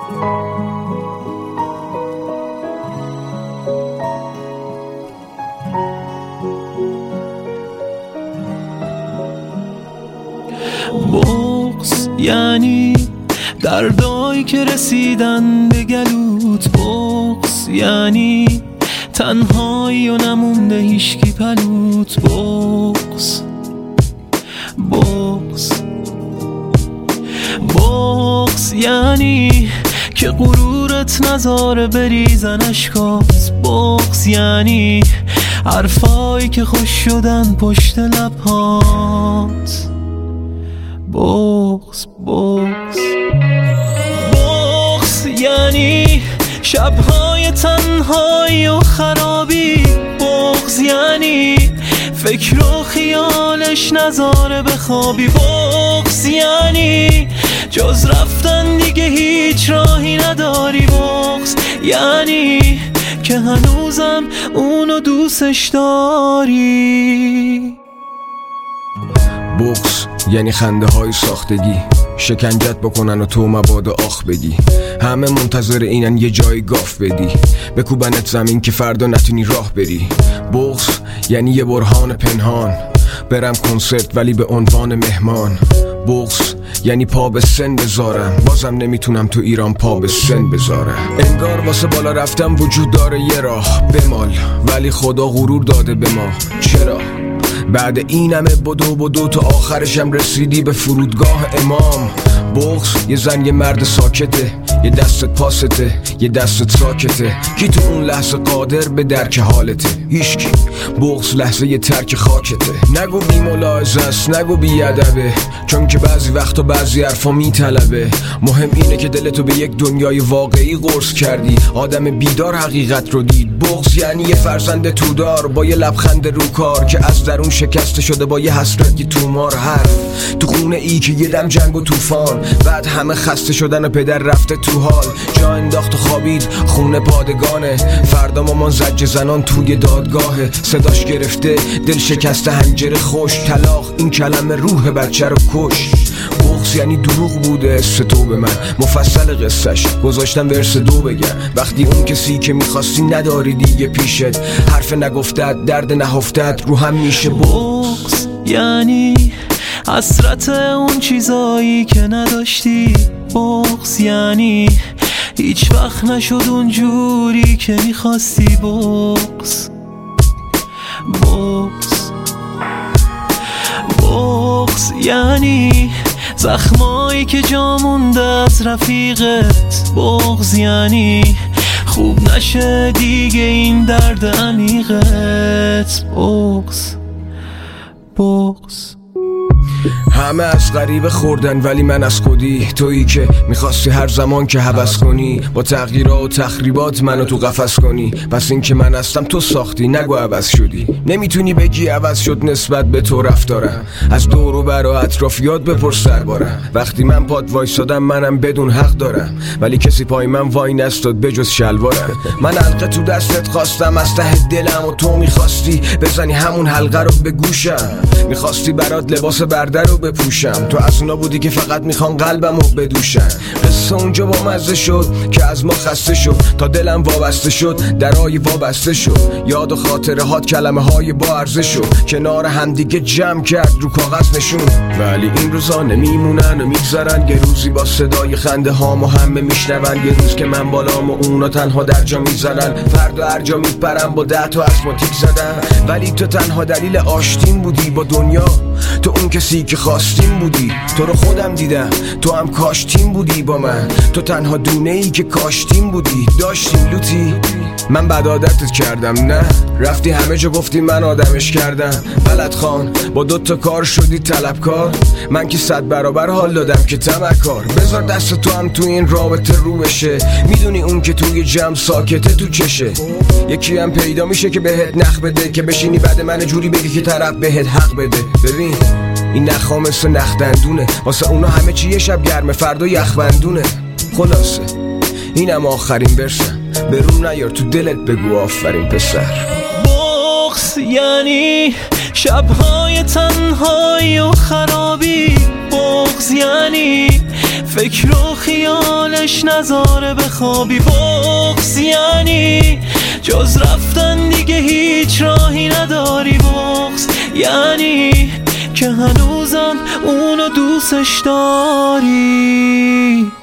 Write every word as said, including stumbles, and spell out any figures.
بغض یعنی دردایی که رسیدن به گلوت، بغض یعنی تنهایی و نمونده هیشکی پلوت، بغض بغض بغض یعنی که غرورت نذاره بریزن اشکات، بغض یعنی حرفایی که خوش شدن پشت لبهات، بغض بغض بغض یعنی شبهای تنهایی و خرابی، بغض یعنی فکر و خیالش نذاره بخوابی، بغض یعنی جز رفتن دیگه هیچ راهی نداری، بغض یعنی که هنوزم اونو دوستش داری. بغض یعنی خنده های ساختگی، شکنجت بکنن و تو مبادا آخ بگی، همه منتظر اینن یه جای گاف بدی، بکوبنت زمین که فردا نتونی راه بری. بغض یعنی یه برهان پنهان، برم کنسرت ولی به عنوان مهمان. بغض یعنی پا به سن بذارم، بازم نمیتونم تو ایران پا به سن بذارم. انگار واسه بالا رفتم وجود داره یه راه بمال، ولی خدا غرور داده به ما. چرا؟ بعد این همه بدو بدو تو آخرشم رسیدی به فرودگاه امام. بغض یه زن یه مرد ساکته، یه دستت پاسته یه دستت ساکته، کی تو اون لحظه قادر به درک حالته؟ هیچکی. بغض لحظه یه ترک خاکته. نگو بی ملاحظه است، نگو بی ادبه، چون که بعضی وقتا بعضی حرفا میطلبه. مهم اینه که دلتو به یک دنیای واقعی قرص کردی، آدم بیدار حقیقت رو دید. بغض یعنی یه فرزند تودار با یه لبخند رو کار که از درون شکسته شده با یه حسرتی تومار. حرف تو خونه ای که یه دم جنگ و طوفان، بعد همه خسته شدن و پدر رفته تو حال، جا انداخت و خوابید خونه پادگانه. فردا مامان زجر زنان توی دادگاهه، صداش گرفته دل شکسته حنجره خوش، طلاق این کلمه روح بچه رو کش. بغض یعنی دروغ بوده است تو به من، مفصل قصهش گذاشتم ورس دو بگم. وقتی اون کسی که میخواستی نداری دیگه پیشت، حرف نگفتت درد نهفتت رو هم میشه. بغض یعنی حسرت اون چیزایی که نداشتی، بغض یعنی هیچ وقت نشد اون جوری که میخواستی. بغض بغض بغض یعنی زخمایی که جا مونده از رفیقت، بغض یعنی خوب نشه دیگه این درد عمیقت. بغض بغض همه از غریبه خوردن ولی من از خودی، تویی که میخواستی هر زمان که هوس کنی با تغییرات و تخریبات منو تو قفس کنی. پس این که من هستم تو ساختی، نگو عوض شدی. نمیتونی بگی عوض شد نسبت به تو رفتارم، از دور و بر و اطرافیات بپرس دربارم. وقتی من پاد وایسادم منم بدون حق دارم، ولی کسی پای من وای نستاد بجز شلوارم. من حلقه تو دستت خواستم از ته دلم و تو میخواستی بزنی همون حلقه رو به گوشم. میخواستی برات لباس برده رو بپوشم، تو از اونا بودی که فقط میخوان قلبم رو بدوشن. قصه اونجا با مزه شد که از ما خسته شد، تا دلم وابسته شد درای وابسته شد. یاد و خاطره هات کلمه های با ارزش شد، کنار همدیگه جمع کرد رو کاغذ نشون. ولی این روزا نمیمونن و میگذرن، یه روزی با صدای خنده هامو همه میشنون. یه روز که من بالام و اونا تنها در جا میزنن، فردا هر جا میپرم با ده تا اسماتیک زدن. ولی تو تنها دلیل آشتیم بودی با دنیا، تو اون کسی که خواستیم بودی. تو رو خودم دیدم تو هم کاشتیم بودی با من، تو تنها دونه ای که کاشتیم بودی. داشتیم لوتی من بد عادتت کردم، نه رفتی همه جا گفتی من آدمش کردم. بلد خان با دوتا کار شدی طلبکار، من که صد برابر حال دادم که طمعکار. بذار دست تو هم تو این رابطه رو بشه، میدونی اون که توی جمع ساکته تو چشه. یکی هم پیدا میشه که بهت نخ بده، که بشینی بعد من جوری بگی که طرف بهت حق بده. ببین این نخا مثل نخ دندونه، واسه اونا همه چی یه شب گرمه فردا یخبندونه. خلاصه اینم آخرین برسم، به روم نیار تو دلت بگو آفرین پسر. بغض یعنی شبهای تنهایی و خرابی بغض یعنی فکر و خیالش نذاره بخوابی بغض یعنی جز رفتن دیگه هیچ راهی نداری بغض یعنی که هنوزم اونو دوستش داری.